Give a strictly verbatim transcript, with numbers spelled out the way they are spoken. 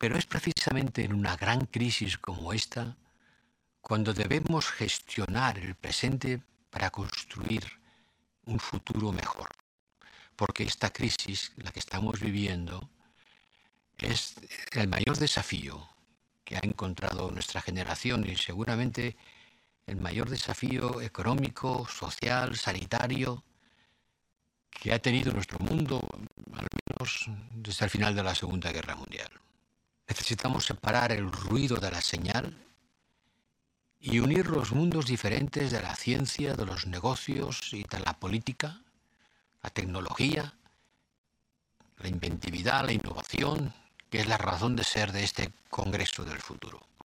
Pero es precisamente en una gran crisis como esta cuando debemos gestionar el presente para construir un futuro mejor. Porque esta crisis, la que estamos viviendo, es el mayor desafío que ha encontrado nuestra generación y seguramente el mayor desafío económico, social, sanitario que ha tenido nuestro mundo, al menos desde el final de la Segunda Guerra Mundial. Necesitamos separar el ruido de la señal y unir los mundos diferentes de la ciencia, de los negocios y de la política, la tecnología, la inventividad, la innovación, que es la razón de ser de este Congreso del Futuro.